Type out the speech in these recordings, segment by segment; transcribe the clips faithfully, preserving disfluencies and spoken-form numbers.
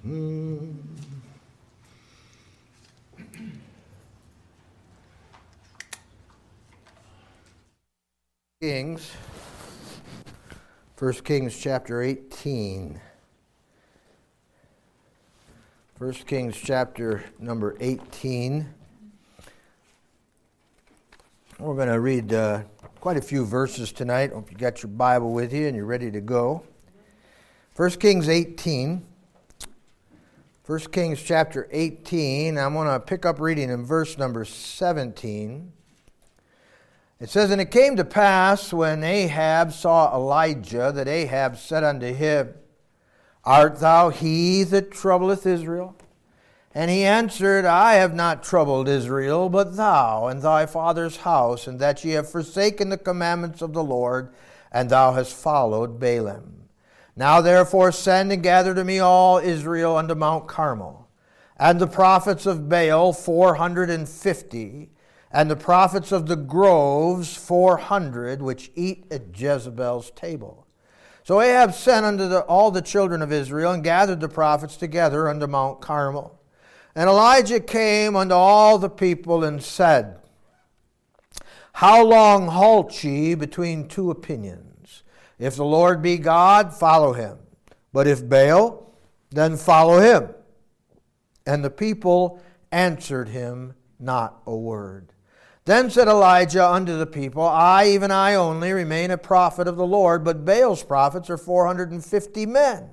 Hmm. Kings, First Kings chapter eighteen. First Kings chapter number eighteen. We're going to read uh, quite a few verses tonight. Hope you got your Bible with you and you're ready to go. First Kings eighteen. First Kings chapter eighteen. I'm going to pick up reading in verse number seventeen. It says, "And it came to pass, when Ahab saw Elijah, that Ahab said unto him, Art thou he that troubleth Israel? And he answered, I have not troubled Israel, but thou and thy father's house, and that ye have forsaken the commandments of the Lord, and thou hast followed Balaam. Now therefore send and gather to me all Israel unto Mount Carmel, and the prophets of Baal four hundred and fifty, and the prophets of the groves four hundred, which eat at Jezebel's table. So Ahab sent unto the, all the children of Israel, and gathered the prophets together unto Mount Carmel. And Elijah came unto all the people, and said, How long halt ye between two opinions? If the Lord be God, follow him. But if Baal, then follow him. And the people answered him not a word. Then said Elijah unto the people, I, even I only, remain a prophet of the Lord, but Baal's prophets are four hundred and fifty men.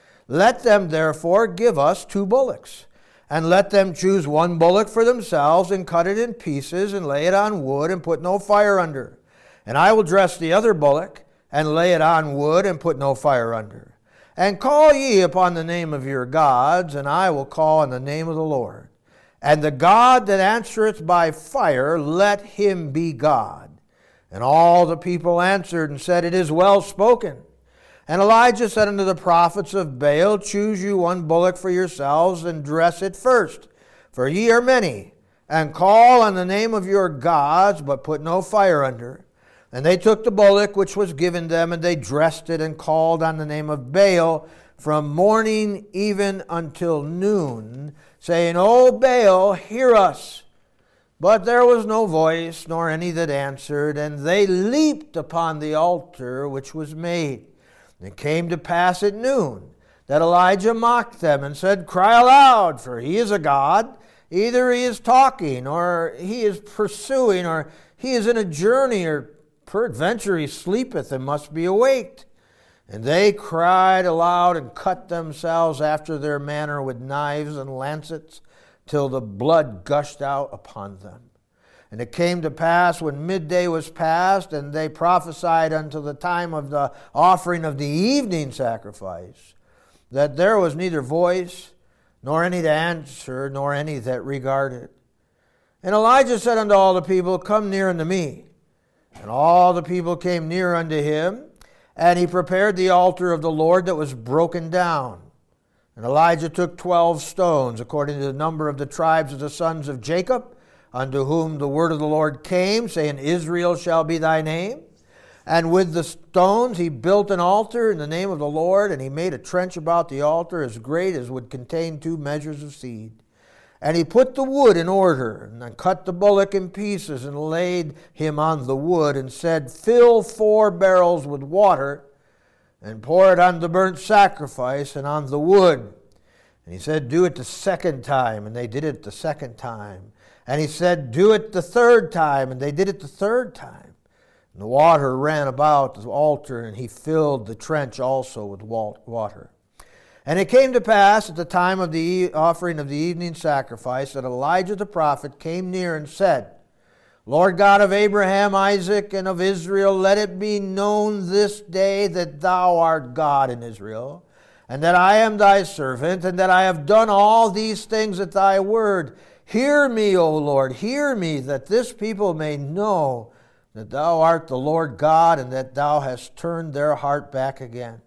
Let them therefore give us two bullocks, and let them choose one bullock for themselves, and cut it in pieces, and lay it on wood, and put no fire under. And I will dress the other bullock, and lay it on wood, and put no fire under. And call ye upon the name of your gods, and I will call on the name of the Lord. And the God that answereth by fire, let him be God. And all the people answered and said, It is well spoken. And Elijah said unto the prophets of Baal, Choose you one bullock for yourselves, and dress it first, for ye are many, and call on the name of your gods, but put no fire under. And they took the bullock which was given them, and they dressed it, and called on the name of Baal from morning even until noon, saying, O Baal, hear us. But there was no voice, nor any that answered, and they leaped upon the altar which was made. And it came to pass at noon that Elijah mocked them, and said, Cry aloud, for he is a god. Either he is talking, or he is pursuing, or he is in a journey, or peradventure he sleepeth and must be awaked. And they cried aloud, and cut themselves after their manner with knives and lancets, till the blood gushed out upon them. And it came to pass, when midday was past, and they prophesied until the time of the offering of the evening sacrifice, that there was neither voice, nor any to answer, nor any that regarded. And Elijah said unto all the people, Come near unto me. And all the people came near unto him, and he prepared the altar of the Lord that was broken down. And Elijah took twelve stones, according to the number of the tribes of the sons of Jacob, unto whom the word of the Lord came, saying, Israel shall be thy name. And with the stones he built an altar in the name of the Lord, and he made a trench about the altar as great as would contain two measures of seed. And he put the wood in order, and cut the bullock in pieces, and laid him on the wood, and said, Fill four barrels with water, and pour it on the burnt sacrifice and on the wood. And he said, Do it the second time, and they did it the second time. And he said, Do it the third time, and they did it the third time. And the water ran about the altar, and he filled the trench also with water. And it came to pass at the time of the offering of the evening sacrifice that Elijah the prophet came near and said, Lord God of Abraham, Isaac, and of Israel, let it be known this day that thou art God in Israel, and that I am thy servant, and that I have done all these things at thy word. Hear me, O Lord, hear me, that this people may know that thou art the Lord God, and that thou hast turned their heart back again.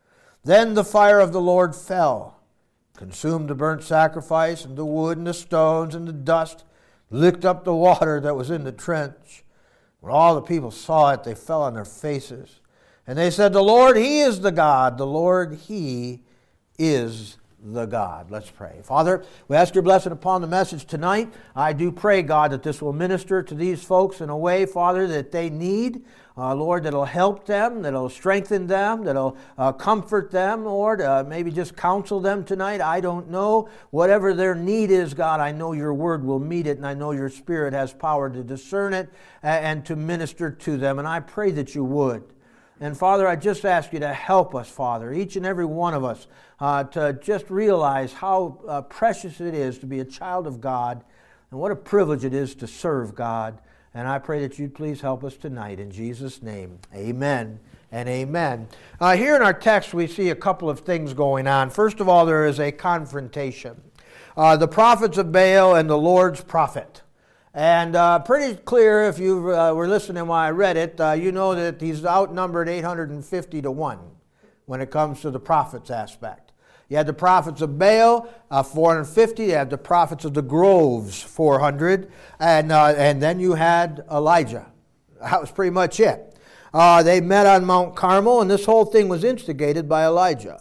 Then the fire of the Lord fell, consumed the burnt sacrifice, and the wood, and the stones, and the dust, licked up the water that was in the trench. When all the people saw it, they fell on their faces. And they said, The Lord, He is the God. The Lord, He is the God. Let's pray. Father, we ask your blessing upon the message tonight. I do pray, God, that this will minister to these folks in a way, Father, that they need. Uh, Lord, that'll help them, that'll strengthen them, that'll uh, comfort them, Lord, uh, maybe just counsel them tonight. I don't know. Whatever their need is, God, I know your word will meet it, and I know your Spirit has power to discern it and, and to minister to them, and I pray that you would. And Father, I just ask you to help us, Father, each and every one of us, uh, to just realize how uh, precious it is to be a child of God, and what a privilege it is to serve God. And I pray that you'd please help us tonight. In Jesus' name, amen and amen. Uh, here in our text, we see a couple of things going on. First of all, there is a confrontation. Uh, the prophets of Baal and the Lord's prophet. And uh, pretty clear, if you uh, were listening while I read it, uh, you know that he's outnumbered eight hundred fifty to one when it comes to the prophets aspect. You had the prophets of Baal, uh, four hundred fifty. You had the prophets of the groves, four hundred. And, uh, and then you had Elijah. That was pretty much it. Uh, they met on Mount Carmel, and this whole thing was instigated by Elijah.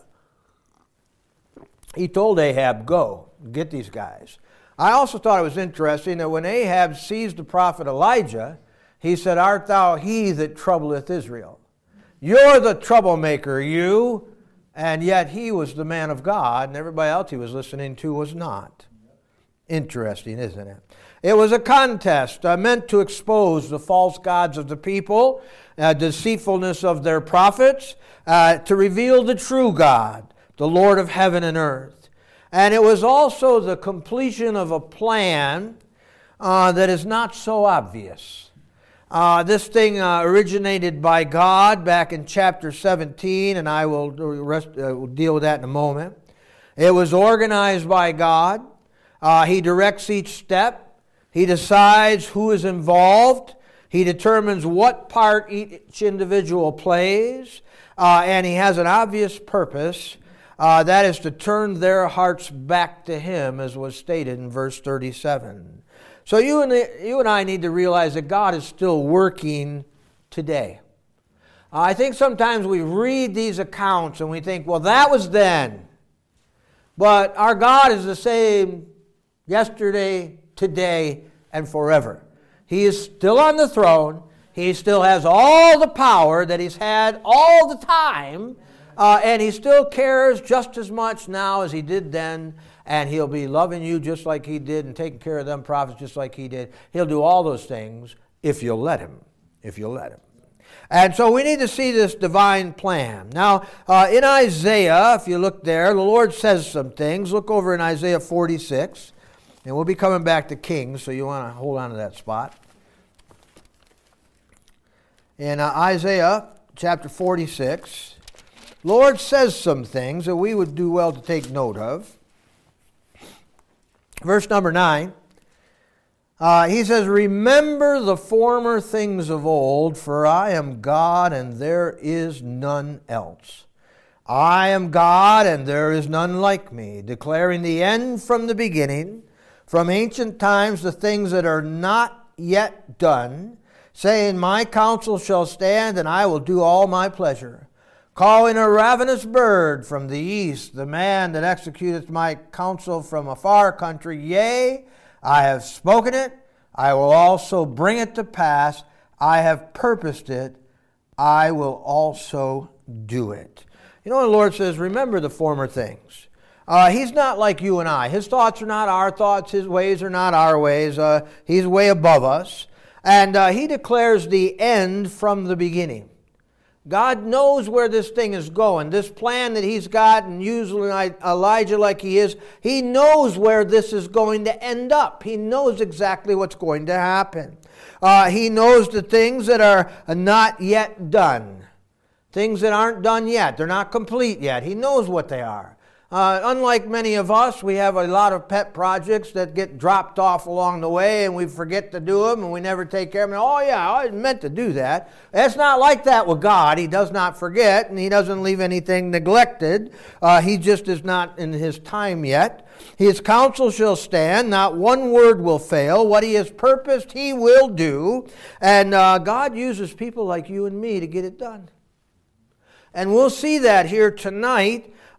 He told Ahab, go, get these guys. I also thought it was interesting that when Ahab seized the prophet Elijah, he said, art thou he that troubleth Israel? You're the troublemaker, you. And yet he was the man of God, and everybody else he was listening to was not. Interesting, isn't it? It was a contest uh, meant to expose the false gods of the people, uh, deceitfulness of their prophets, uh, to reveal the true God, the Lord of heaven and earth. And it was also the completion of a plan uh, that is not so obvious. Uh, this thing uh, originated by God back in chapter seventeen, and I will rest, uh, will deal with that in a moment. It was organized by God. Uh, he directs each step. He decides who is involved. He determines what part each individual plays. Uh, and he has an obvious purpose. Uh, that is to turn their hearts back to him, as was stated in verse thirty-seven. So you and, the, you and I need to realize that God is still working today. Uh, I think sometimes we read these accounts and we think, well, that was then. But our God is the same yesterday, today, and forever. He is still on the throne. He still has all the power that he's had all the time. Uh, and he still cares just as much now as he did then. And he'll be loving you just like he did and taking care of them prophets just like he did. He'll do all those things if you'll let him. If you'll let him. And so we need to see this divine plan. Now, uh, in Isaiah, if you look there, the Lord says some things. Look over in Isaiah forty-six. And we'll be coming back to Kings, so you want to hold on to that spot. In uh, Isaiah chapter forty-six, Lord says some things that we would do well to take note of. Verse number nine, uh, he says, remember the former things of old, for I am God and there is none else. I am God and there is none like me, declaring the end from the beginning, from ancient times the things that are not yet done, saying, my counsel shall stand and I will do all my pleasure. Calling a ravenous bird from the east, the man that executeth my counsel from a far country. Yea, I have spoken it, I will also bring it to pass. I have purposed it, I will also do it. You know, the Lord says, remember the former things. Uh, he's not like you and I. His thoughts are not our thoughts. His ways are not our ways. Uh, he's way above us. And uh, he declares the end from the beginning. God knows where this thing is going. This plan that he's got, and using Elijah like he is, he knows where this is going to end up. He knows exactly what's going to happen. Uh, he knows the things that are not yet done. Things that aren't done yet. They're not complete yet. He knows what they are. Uh, unlike many of us, we have a lot of pet projects that get dropped off along the way and we forget to do them and we never take care of them. Oh yeah, I meant to do that. It's not like that with God. He does not forget and he doesn't leave anything neglected. Uh, he just is not in his time yet. His counsel shall stand. Not one word will fail. What he has purposed, he will do. And uh, God uses people like you and me to get it done. And we'll see that here tonight.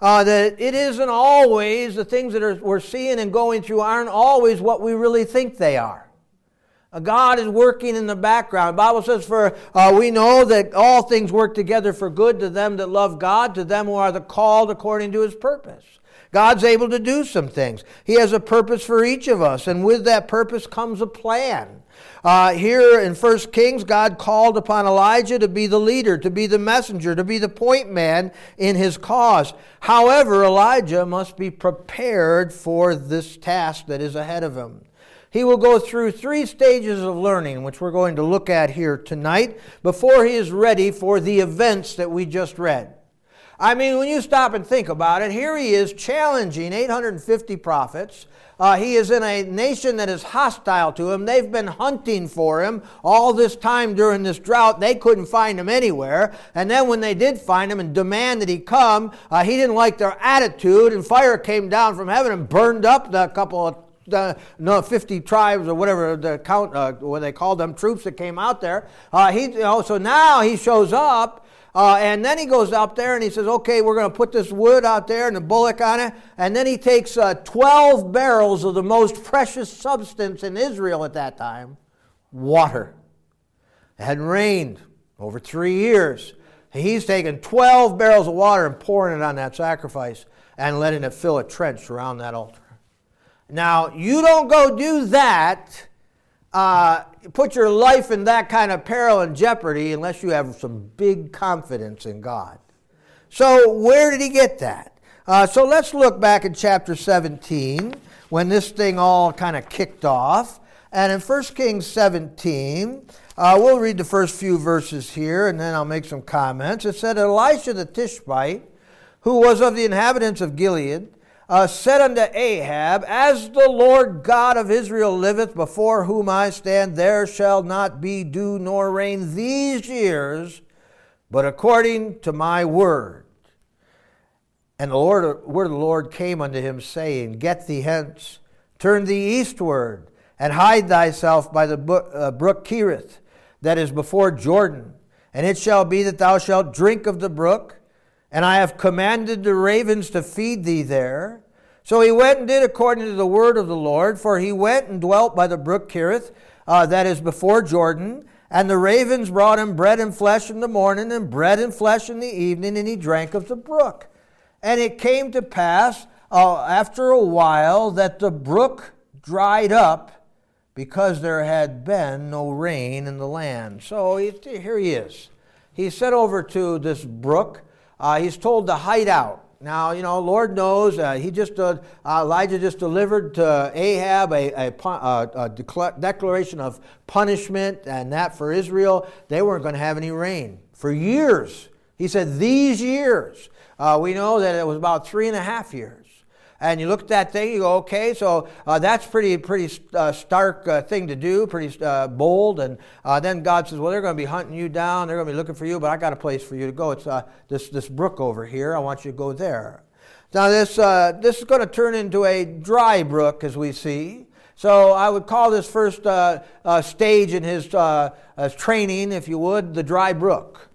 uh, that it isn't always, the things that are, we're seeing and going through aren't always what we really think they are. Uh, God is working in the background. The Bible says, for uh, we know that all things work together for good to them that love God, to them who are the called according to His purpose. God's able to do some things. He has a purpose for each of us, and with that purpose comes a plan. Uh, here in First Kings, God called upon Elijah to be the leader, to be the messenger, to be the point man in his cause. However, Elijah must be prepared for this task that is ahead of him. He will go through three stages of learning, which we're going to look at here tonight, before he is ready for the events that we just read. I mean, when you stop and think about it, here he is challenging eight hundred fifty prophets. Uh, he is in a nation that is hostile to him. They've been hunting for him all this time during this drought. They couldn't find him anywhere. And then when they did find him and demanded he come, uh, he didn't like their attitude, and fire came down from heaven and burned up the couple of Uh, no, fifty tribes or whatever the count, uh, what they called them, troops that came out there. Uh, he, you know, so now he shows up, uh, and then he goes up there and he says, "Okay, we're going to put this wood out there and the bullock on it." And then he takes uh, twelve barrels of the most precious substance in Israel at that time, water. It hadn't rained over three years. He's taking twelve barrels of water and pouring it on that sacrifice and letting it fill a trench around that altar. Now, you don't go do that, uh, put your life in that kind of peril and jeopardy unless you have some big confidence in God. So where did he get that? Uh, so let's look back in chapter seventeen when this thing all kind of kicked off. And in First Kings seventeen, uh, we'll read the first few verses here and then I'll make some comments. It said, Elisha the Tishbite, who was of the inhabitants of Gilead, Uh, said unto Ahab, As the Lord God of Israel liveth, before whom I stand, there shall not be dew nor rain these years, but according to my word. And the Lord, word of the Lord came unto him, saying, Get thee hence, turn thee eastward, and hide thyself by the brook Cherith, that is before Jordan. And it shall be that thou shalt drink of the brook, and I have commanded the ravens to feed thee there. So he went and did according to the word of the Lord, for he went and dwelt by the brook Cherith, uh, that is before Jordan. And the ravens brought him bread and flesh in the morning, and bread and flesh in the evening, and he drank of the brook. And it came to pass, uh, after a while, that the brook dried up, because there had been no rain in the land. So he, here he is. He's sent over to this brook. Uh, he's told to hide out. Now, you know, Lord knows, uh, he just uh, Elijah just delivered to Ahab a, a, a, a decla- declaration of punishment, and that for Israel, they weren't going to have any rain for years. He said, these years. Uh, we know that it was about three and a half years. And you look at that thing, you go, okay, so uh, that's pretty pretty uh, stark uh, thing to do, pretty uh, bold. And uh, then God says, well, they're going to be hunting you down. They're going to be looking for you, but I got a place for you to go. It's uh, this this brook over here. I want you to go there. Now, this, uh, this is going to turn into a dry brook, as we see. So I would call this first uh, uh, stage in his uh, uh, training, if you would, the dry brook.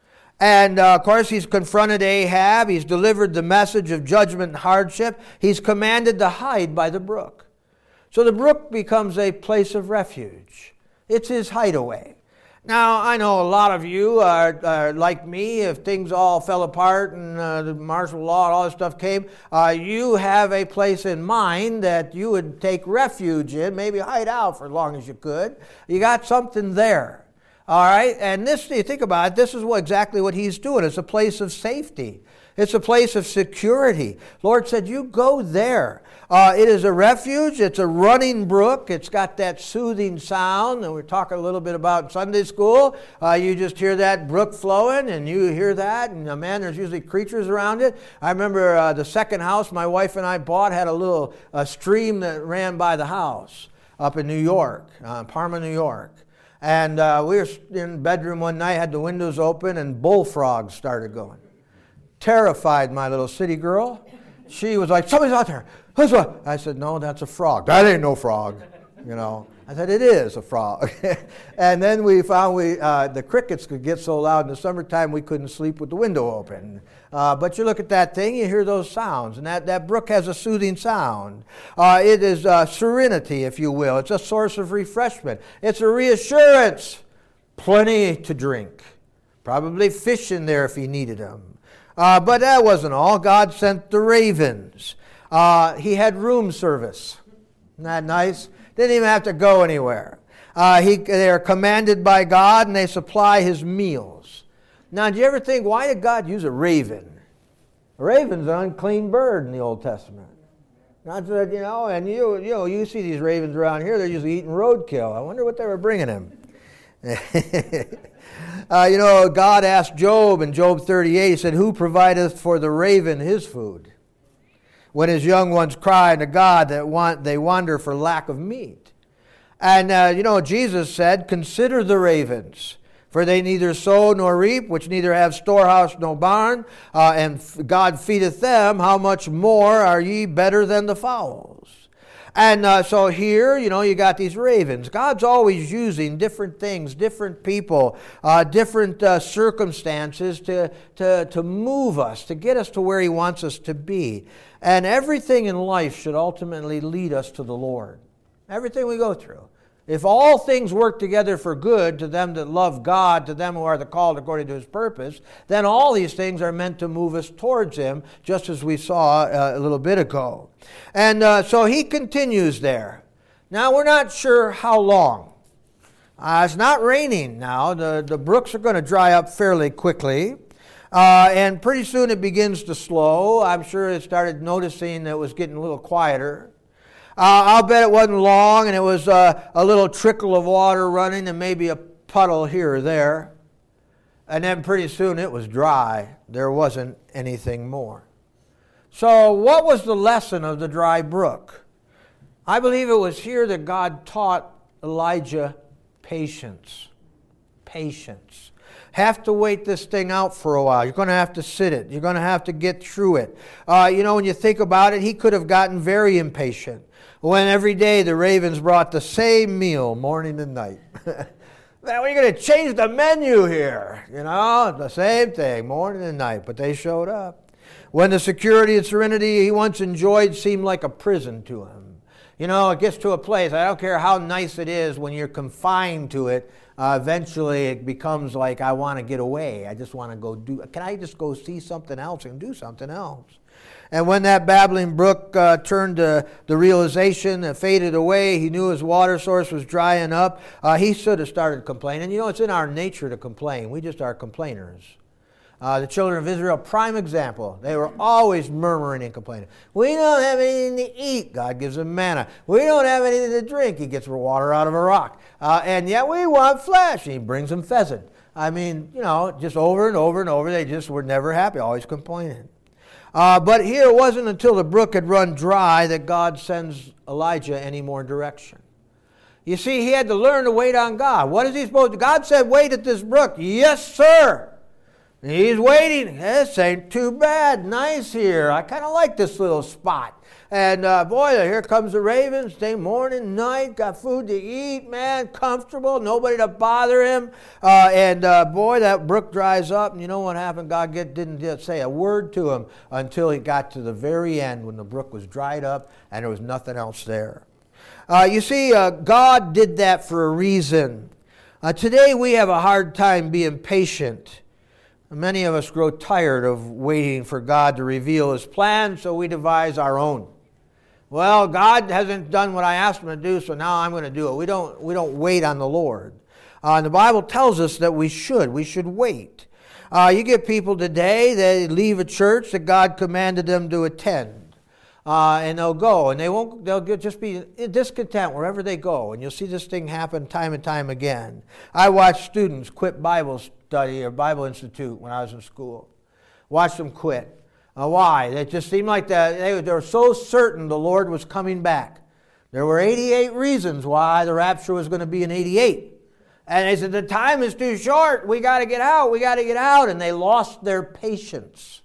And, uh, of course, he's confronted Ahab. He's delivered the message of judgment and hardship. He's commanded to hide by the brook. So the brook becomes a place of refuge. It's his hideaway. Now, I know a lot of you are, are like me. If things all fell apart and uh, the martial law and all this stuff came, uh, you have a place in mind that you would take refuge in, maybe hide out for as long as you could. You got something there. All right, and this, you think about it, this is what, exactly what he's doing. It's a place of safety. It's a place of security. Lord said, you go there. Uh, it is a refuge. It's a running brook. It's got that soothing sound that we're talking a little bit about in Sunday school. Uh, you just hear that brook flowing, and you hear that, and uh, man, there's usually creatures around it. I remember uh, the second house my wife and I bought had a little uh, stream that ran by the house up in New York, uh, Parma, New York. And uh, we were in the bedroom one night, had the windows open, and bullfrogs started going. Terrified my little city girl. She was like, somebody's out there. Who's what? I said, no, that's a frog. That ain't no frog. you know. I said, it is a frog. And then we found we uh, the crickets could get so loud in the summertime we couldn't sleep with the window open. Uh, but you look at that thing, you hear those sounds, and that, that brook has a soothing sound. Uh, it is uh, serenity, if you will. It's a source of refreshment. It's a reassurance. Plenty to drink. Probably fish in there if he needed them. Uh, but that wasn't all. God sent the ravens. Uh, he had room service. Isn't that nice? Didn't even have to go anywhere. Uh, he, they are commanded by God, and they supply his meals. Now, do you ever think, why did God use a raven? A raven's an unclean bird in the Old Testament. Not that, you know, and you, you know, you see these ravens around here, they're usually eating roadkill. I wonder what they were bringing him. uh, you know, God asked Job in Job thirty-eight, he said, who provideth for the raven his food? When his young ones cry unto God that want, they wander for lack of meat. And, uh, you know, Jesus said, consider the ravens, for they neither sow nor reap, which neither have storehouse nor barn, uh, and God feedeth them. How much more are ye better than the fowls? And uh, so here, you know, you got these ravens. God's always using different things, different people, uh, different uh, circumstances to, to, to move us, to get us to where he wants us to be. And everything in life should ultimately lead us to the Lord. Everything we go through. If all things work together for good to them that love God, to them who are the called according to his purpose, then all these things are meant to move us towards him, just as we saw uh, a little bit ago. And uh, so he continues there. Now, we're not sure how long. Uh, it's not raining now. The, the brooks are going to dry up fairly quickly. Uh, and pretty soon it begins to slow. I'm sure it started noticing that it was getting a little quieter. Uh, I'll bet it wasn't long, and it was uh, a little trickle of water running and maybe a puddle here or there. And then pretty soon it was dry. There wasn't anything more. So what was the lesson of the dry brook? I believe it was here that God taught Elijah patience. Patience. Have to wait this thing out for a while. You're going to have to sit it. You're going to have to get through it. Uh, you know, when you think about it, he could have gotten very impatient when every day the ravens brought the same meal morning and night. Man, we're going to change the menu here. You know, the same thing, morning and night. But they showed up. When the security and serenity he once enjoyed seemed like a prison to him. You know, it gets to a place, I don't care how nice it is when you're confined to it, uh, eventually it becomes like, I want to get away. I just want to go do, can I just go see something else and do something else? And when that babbling brook uh, turned to the realization and faded away, he knew his water source was drying up, uh, he should have started complaining. You know, it's in our nature to complain. We just are complainers. Uh, the children of Israel, prime example. They were always murmuring and complaining. We don't have anything to eat. God gives them manna. We don't have anything to drink. He gets water out of a rock. Uh, and yet we want flesh. And he brings them pheasant. I mean, you know, just over and over and over. They just were never happy, always complaining. Uh, but here it wasn't until the brook had run dry that God sends Elijah any more direction. You see, he had to learn to wait on God. What is he supposed to do? God said, wait at this brook. Yes, sir. He's waiting. This ain't too bad. Nice here. I kind of like this little spot. And uh, boy, here comes the ravens. Day, morning, night. Got food to eat, man. Comfortable. Nobody to bother him. Uh, and uh, boy, that brook dries up. And you know what happened? God get, didn't say a word to him until he got to the very end when the brook was dried up and there was nothing else there. Uh, you see, uh, God did that for a reason. Uh, today we have a hard time being patient. Many of us grow tired of waiting for God to reveal his plan, so we devise our own. Well, God hasn't done what I asked him to do, so now I'm going to do it. We don't, we don't wait on the Lord. Uh, and the Bible tells us that we should. We should wait. Uh, you get people today, they leave a church that God commanded them to attend. Uh, and they'll go, and they won't. They'll get, just be discontent wherever they go, and you'll see this thing happen time and time again. I watched students quit Bible study or Bible Institute when I was in school. Watched them quit. Uh, why? It just seemed like that they, they were so certain the Lord was coming back. There were eighty-eight reasons why the rapture was going to be in eighty-eight, and they said the time is too short. We got to get out. We got to get out, and they lost their patience,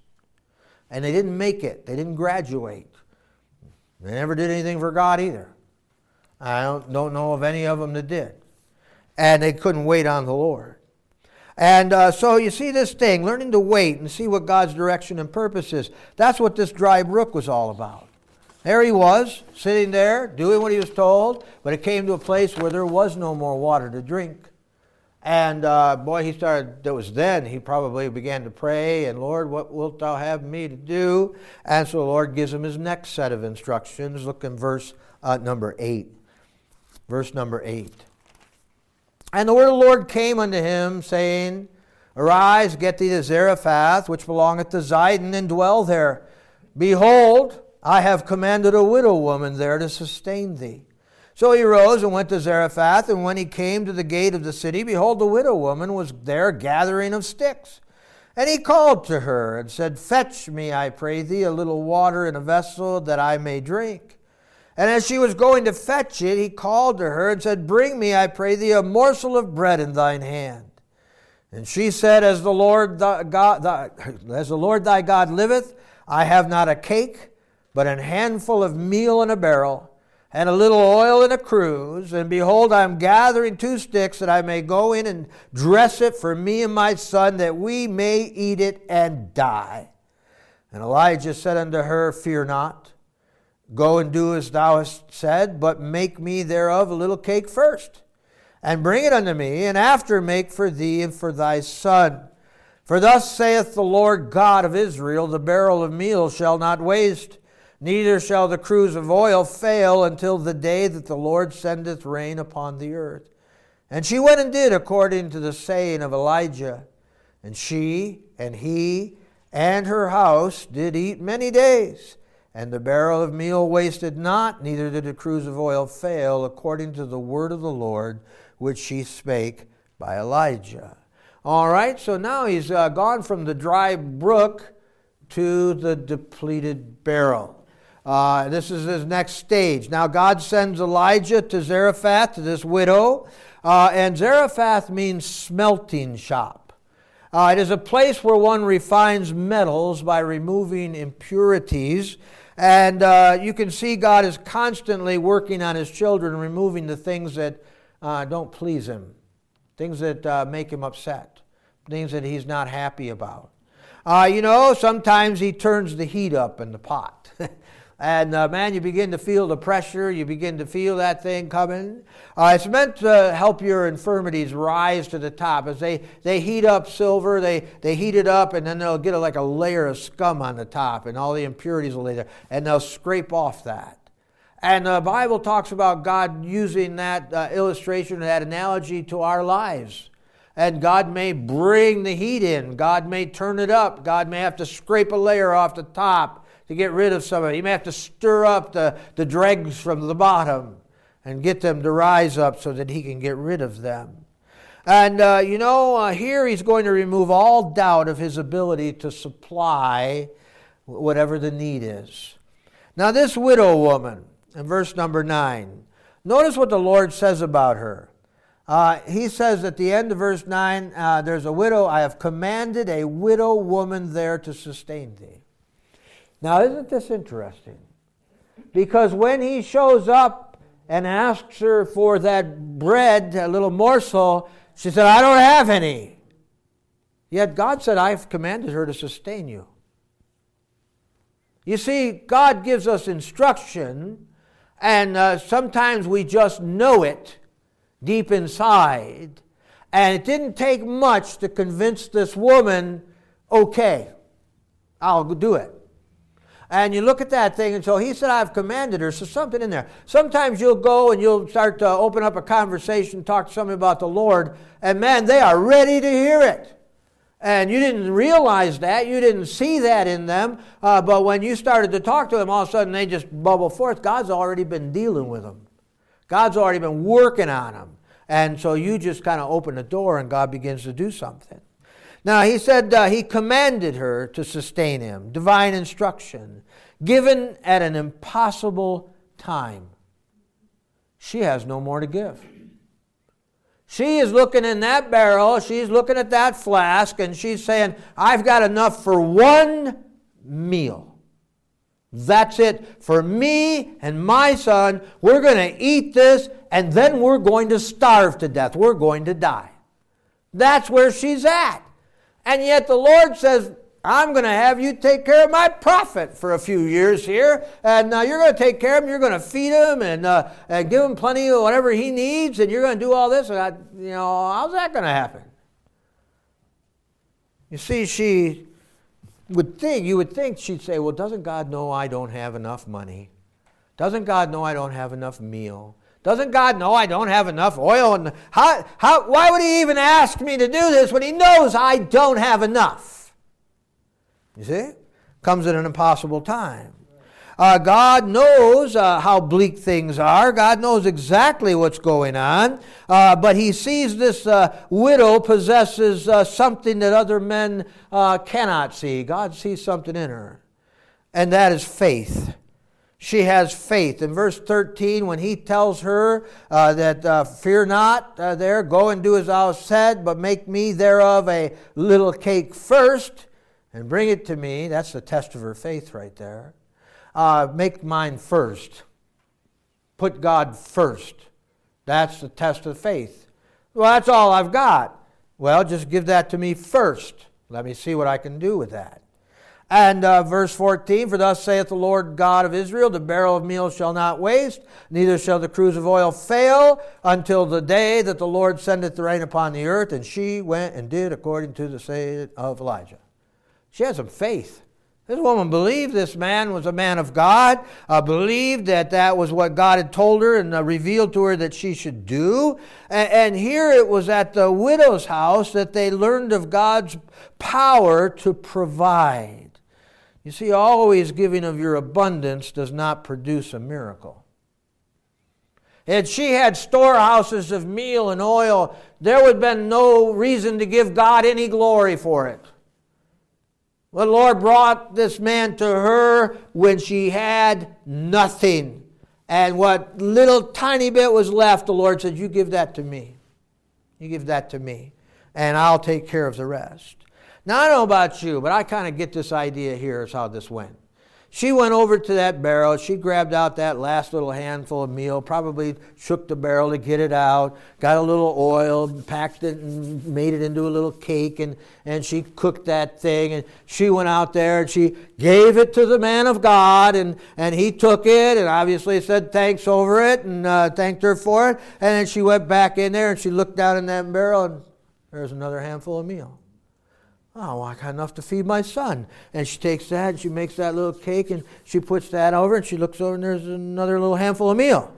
and they didn't make it. They didn't graduate. They never did anything for God either. I don't, don't know of any of them that did. And they couldn't wait on the Lord. And uh, so you see this thing, learning to wait and see what God's direction and purpose is. That's what this dry brook was all about. There he was, sitting there, doing what he was told, but it came to a place where there was no more water to drink. And uh, boy, he started, it was then he probably began to pray, and Lord, what wilt thou have me to do? And so the Lord gives him his next set of instructions. Look in verse uh, number eight. Verse number eight. And the word of the Lord came unto him, saying, Arise, get thee to Zarephath, which belongeth to Zidon, and dwell there. Behold, I have commanded a widow woman there to sustain thee. So he rose and went to Zarephath, and when he came to the gate of the city, behold, the widow woman was there gathering of sticks. And he called to her and said, Fetch me, I pray thee, a little water in a vessel, that I may drink. And as she was going to fetch it, he called to her and said, Bring me, I pray thee, a morsel of bread in thine hand. And she said, As the Lord thy God, thy, as the Lord thy God liveth, I have not a cake, but an handful of meal in a barrel, and a little oil in a cruse. And behold, I am gathering two sticks, that I may go in and dress it for me and my son, that we may eat it and die. And Elijah said unto her, Fear not. Go and do as thou hast said, but make me thereof a little cake first, and bring it unto me, and after make for thee and for thy son. For thus saith the Lord God of Israel, The barrel of meal shall not waste, neither shall the cruse of oil fail, until the day that the Lord sendeth rain upon the earth. And she went and did according to the saying of Elijah. And she and he and her house did eat many days. And the barrel of meal wasted not, neither did the cruse of oil fail, according to the word of the Lord, which she spake by Elijah. All right, so now he's uh, gone from the dry brook to the depleted barrel. Uh, this is his next stage. Now God sends Elijah to Zarephath, to this widow. Uh, and Zarephath means smelting shop. Uh, it is a place where one refines metals by removing impurities. And uh, you can see God is constantly working on his children, removing the things that uh, don't please him, things that uh, make him upset, things that he's not happy about. Uh, you know, sometimes he turns the heat up in the pot. And, uh, man, you begin to feel the pressure. You begin to feel that thing coming. Uh, it's meant to help your infirmities rise to the top. As they, they heat up silver, they, they heat it up, and then they'll get a, like a layer of scum on the top, and all the impurities will lay there, and they'll scrape off that. And the Bible talks about God using that uh, illustration, that analogy to our lives. And God may bring the heat in. God may turn it up. God may have to scrape a layer off the top to get rid of some of it. You may have to stir up the, the dregs from the bottom and get them to rise up so that he can get rid of them. And, uh, you know, uh, here he's going to remove all doubt of his ability to supply whatever the need is. Now, this widow woman, in verse number nine, notice what the Lord says about her. Uh, he says at the end of verse nine, uh, there's a widow, I have commanded a widow woman there to sustain thee. Now, isn't this interesting? Because when he shows up and asks her for that bread, a little morsel, she said, I don't have any. Yet God said, I've commanded her to sustain you. You see, God gives us instruction, and uh, sometimes we just know it deep inside. And it didn't take much to convince this woman, okay, I'll do it. And you look at that thing, and so he said, I've commanded her. So something in there. Sometimes you'll go and you'll start to open up a conversation, talk to somebody about the Lord, and man, they are ready to hear it. And you didn't realize that. You didn't see that in them. Uh, but when you started to talk to them, all of a sudden they just bubble forth. God's already been dealing with them. God's already been working on them. And so you just kind of open the door and God begins to do something. Now, he said uh, he commanded her to sustain him. Divine instruction. Given at an impossible time. She has no more to give. She is looking in that barrel. She's looking at that flask. And she's saying, I've got enough for one meal. That's it. For me and my son, we're going to eat this, and then we're going to starve to death. We're going to die. That's where she's at. And yet the Lord says, I'm going to have you take care of my prophet for a few years here, and uh, you're going to take care of him, you're going to feed him, and, uh, and give him plenty of whatever he needs, and you're going to do all this, and I, you know, how's that going to happen? You see, she would think, you would think she'd say, well, doesn't God know I don't have enough money? Doesn't God know I don't have enough meal? Doesn't God know I don't have enough oil? And how, how, why would he even ask me to do this when he knows I don't have enough? You see? Comes at an impossible time. Uh, God knows uh, how bleak things are. God knows exactly what's going on. Uh, but he sees this uh, widow possesses uh, something that other men uh, cannot see. God sees something in her. And that is faith. She has faith. In verse thirteen, when he tells her uh, that uh, fear not uh, there, go and do as thou hast said, but make me thereof a little cake first, and bring it to me. That's the test of her faith right there. Uh, make mine first. Put God first. That's the test of faith. Well, that's all I've got. Well, just give that to me first. Let me see what I can do with that. And uh, verse fourteen, for thus saith the Lord God of Israel, the barrel of meal shall not waste, neither shall the cruse of oil fail, until the day that the Lord sendeth the rain upon the earth. And she went and did according to the saying of Elijah. She had some faith. This woman believed this man was a man of God, uh, believed that that was what God had told her and uh, revealed to her that she should do. And, and here it was at the widow's house that they learned of God's power to provide. You see, always giving of your abundance does not produce a miracle. If she had storehouses of meal and oil, there would have been no reason to give God any glory for it. The Lord brought this man to her when she had nothing. And what little tiny bit was left, the Lord said, you give that to me. You give that to me. And I'll take care of the rest. Now, I don't know about you, but I kind of get this idea here is how this went. She went over to that barrel. She grabbed out that last little handful of meal, probably shook the barrel to get it out, got a little oil, packed it and made it into a little cake, and, and she cooked that thing. And she went out there and she gave it to the man of God, and, and he took it and obviously said thanks over it and uh, thanked her for it. And then she went back in there and she looked down in that barrel and there's another handful of meal. Oh, well, I got enough to feed my son. And she takes that and she makes that little cake and she puts that over and she looks over and there's another little handful of meal.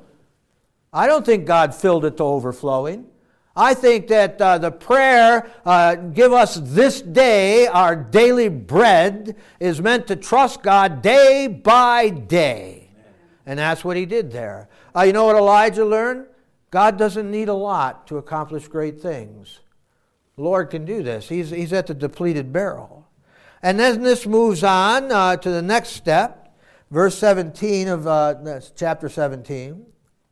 I don't think God filled it to overflowing. I think that uh, the prayer, uh, give us this day our daily bread, is meant to trust God day by day. And that's what he did there. Uh, you know what Elijah learned? God doesn't need a lot to accomplish great things. The Lord can do this. He's, he's at the depleted barrel. And then this moves on uh, to the next step, verse seventeen of uh, chapter seventeen.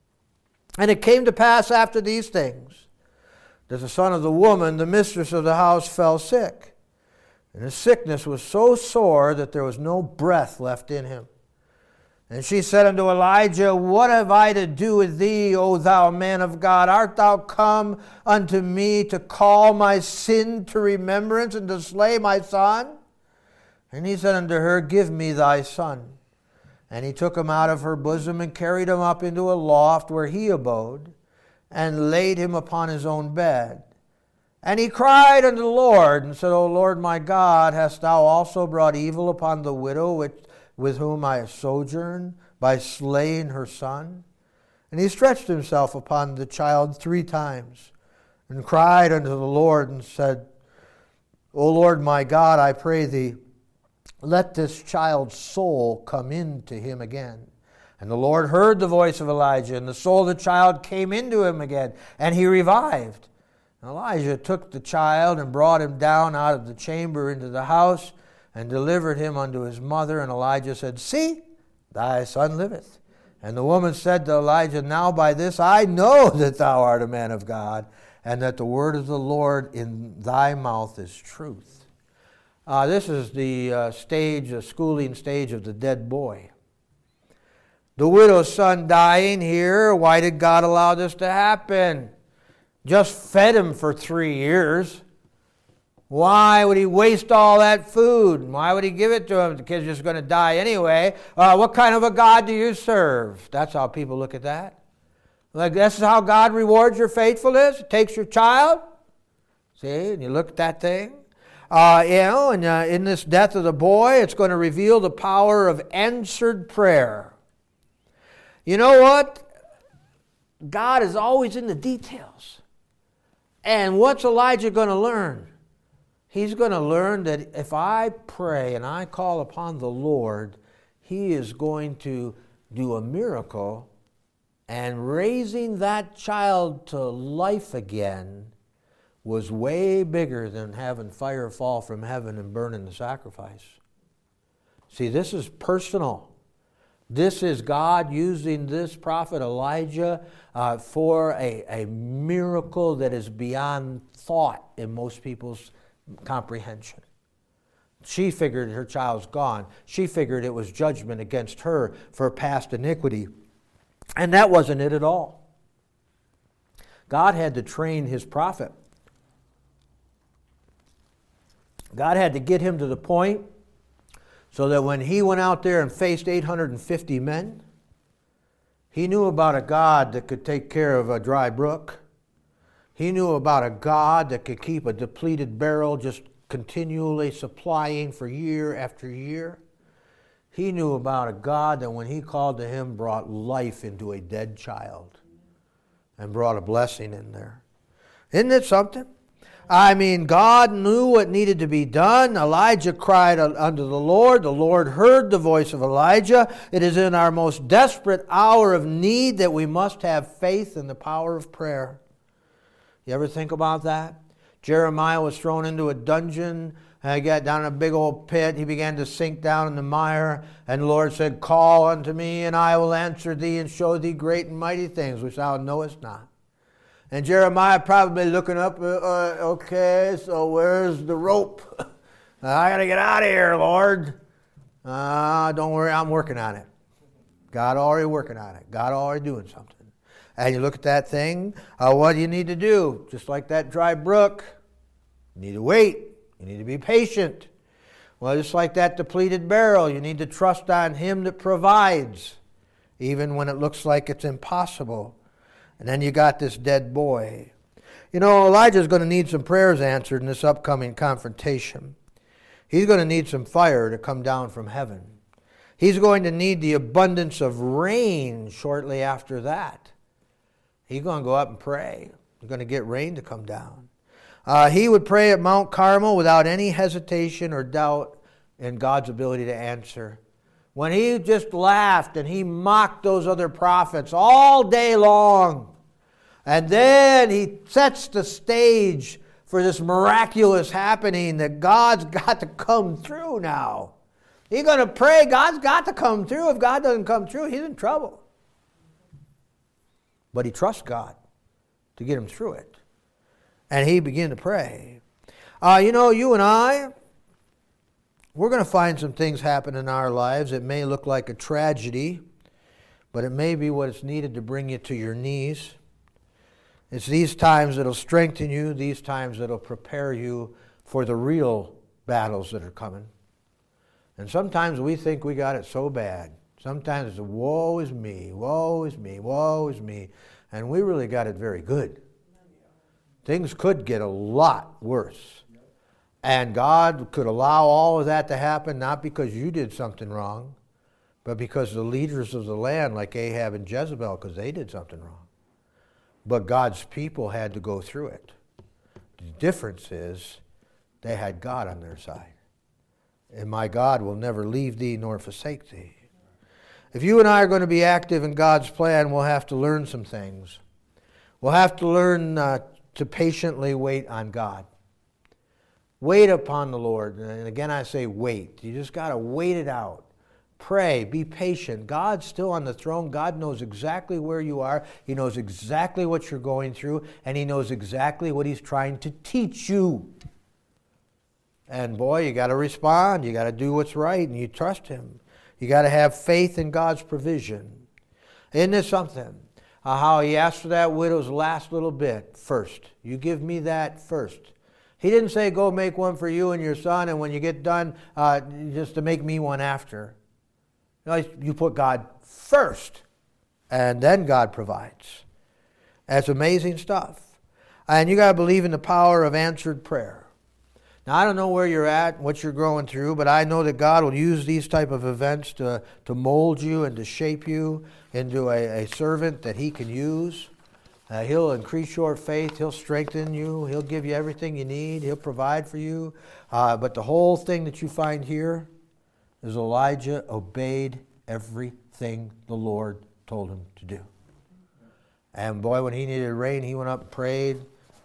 And it came to pass after these things that the son of the woman, the mistress of the house, fell sick. And his sickness was so sore that there was no breath left in him. And she said unto Elijah, what have I to do with thee, O thou man of God? Art thou come unto me to call my sin to remembrance and to slay my son? And he said unto her, give me thy son. And he took him out of her bosom and carried him up into a loft where he abode, and laid him upon his own bed. And he cried unto the Lord and said, O Lord my God, hast thou also brought evil upon the widow which with whom I sojourn, by slaying her son? And he stretched himself upon the child three times, and cried unto the Lord, and said, O Lord my God, I pray thee, let this child's soul come into him again. And the Lord heard the voice of Elijah, and the soul of the child came into him again, and he revived. And Elijah took the child and brought him down out of the chamber into the house, and delivered him unto his mother. And Elijah said, see, thy son liveth. And the woman said to Elijah, now by this I know that thou art a man of God, and that the word of the Lord in thy mouth is truth. Uh, this is the uh, stage, the schooling stage of the dead boy. The widow's son dying here. Why did God allow this to happen? Just fed him for three years. Why would he waste all that food? Why would he give it to him? The kid's just going to die anyway. Uh, what kind of a God do you serve? That's how people look at that. Like, this is how God rewards your faithfulness? Takes your child? See, and you look at that thing. Uh, you know, and uh, in this death of the boy, it's going to reveal the power of answered prayer. You know what? God is always in the details. And what's Elijah going to learn? He's going to learn that if I pray and I call upon the Lord, He is going to do a miracle, and raising that child to life again was way bigger than having fire fall from heaven and burning the sacrifice. See, this is personal. This is God using this prophet Elijah uh, for a, a miracle that is beyond thought in most people's comprehension. She figured her child's gone. She figured it was judgment against her for past iniquity. And that wasn't it at all. God had to train His prophet. God had to get him to the point so that when he went out there and faced eight hundred fifty men, he knew about a God that could take care of a dry brook. He knew about a God that could keep a depleted barrel just continually supplying for year after year. He knew about a God that when he called to him brought life into a dead child and brought a blessing in there. Isn't it something? I mean, God knew what needed to be done. Elijah cried unto the Lord. The Lord heard the voice of Elijah. It is in our most desperate hour of need that we must have faith in the power of prayer. You ever think about that? Jeremiah was thrown into a dungeon. And he got down in a big old pit. He began to sink down in the mire. And the Lord said, "Call unto me, and I will answer thee and show thee great and mighty things which thou knowest not." And Jeremiah probably looking up, uh, okay, so where's the rope? I got to get out of here, Lord. Uh, don't worry, I'm working on it. God already working on it. God already doing something. And you look at that thing, uh, what do you need to do? Just like that dry brook, you need to wait. You need to be patient. Well, just like that depleted barrel, you need to trust on Him that provides, even when it looks like it's impossible. And then you got this dead boy. You know, Elijah's going to need some prayers answered in this upcoming confrontation. He's going to need some fire to come down from heaven. He's going to need the abundance of rain shortly after that. He's going to go up and pray. He's going to get rain to come down. Uh, he would pray at Mount Carmel without any hesitation or doubt in God's ability to answer. When he just laughed and he mocked those other prophets all day long. And then he sets the stage for this miraculous happening that God's got to come through now. He's going to pray, God's got to come through. If God doesn't come through, he's in trouble. But he trusts God to get him through it. And he began to pray. Uh, you know, you and I, we're going to find some things happen in our lives. It may look like a tragedy, but it may be what is needed to bring you to your knees. It's these times that'll strengthen you, these times that'll prepare you for the real battles that are coming. And sometimes we think we got it so bad. Sometimes it's woe is me, woe is me, woe is me. And we really got it very good. Things could get a lot worse. And God could allow all of that to happen, not because you did something wrong, but because the leaders of the land, like Ahab and Jezebel, because they did something wrong. But God's people had to go through it. The difference is they had God on their side. And my God will never leave thee nor forsake thee. If you and I are going to be active in God's plan, we'll have to learn some things. We'll have to learn uh, to patiently wait on God. Wait upon the Lord. And again, I say wait. You just got to wait it out. Pray. Be patient. God's still on the throne. God knows exactly where you are. He knows exactly what you're going through. And He knows exactly what He's trying to teach you. And boy, you got to respond. You got to do what's right, and you trust him. You got to have faith in God's provision. Isn't this something? Uh, how he asked for that widow's last little bit first. You give me that first. He didn't say, go make one for you and your son, and when you get done, uh, just to make me one after. No, you put God first, and then God provides. That's amazing stuff. And you got to believe in the power of answered prayer. Now, I don't know where you're at, what you're going through, but I know that God will use these type of events to, to mold you and to shape you into a, a servant that he can use. Uh, he'll increase your faith. He'll strengthen you. He'll give you everything you need. He'll provide for you. Uh, but the whole thing that you find here is Elijah obeyed everything the Lord told him to do. And boy, when he needed rain, he went up and prayed,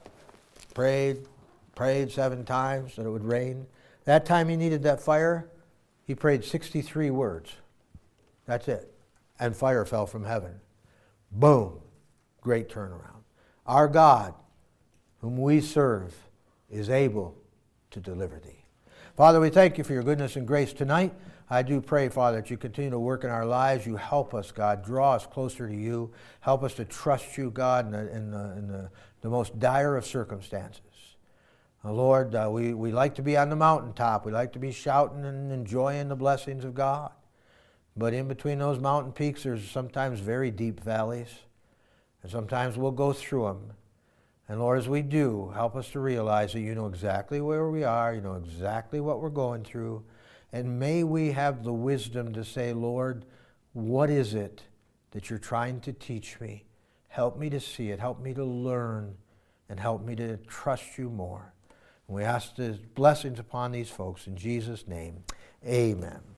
prayed, prayed seven times that it would rain. That time he needed that fire, he prayed sixty-three words. That's it. And fire fell from heaven. Boom. Great turnaround. Our God, whom we serve, is able to deliver thee. Father, we thank you for your goodness and grace tonight. I do pray, Father, that you continue to work in our lives. You help us, God. Draw us closer to you. Help us to trust you, God, in the, in the, in the, the most dire of circumstances. Uh, Lord, uh, we, we like to be on the mountaintop. We like to be shouting and enjoying the blessings of God. But in between those mountain peaks, there's sometimes very deep valleys. And sometimes we'll go through them. And Lord, as we do, help us to realize that you know exactly where we are. You know exactly what we're going through. And may we have the wisdom to say, Lord, what is it that you're trying to teach me? Help me to see it. Help me to learn. And help me to trust you more. And we ask the blessings upon these folks in Jesus' name. Amen.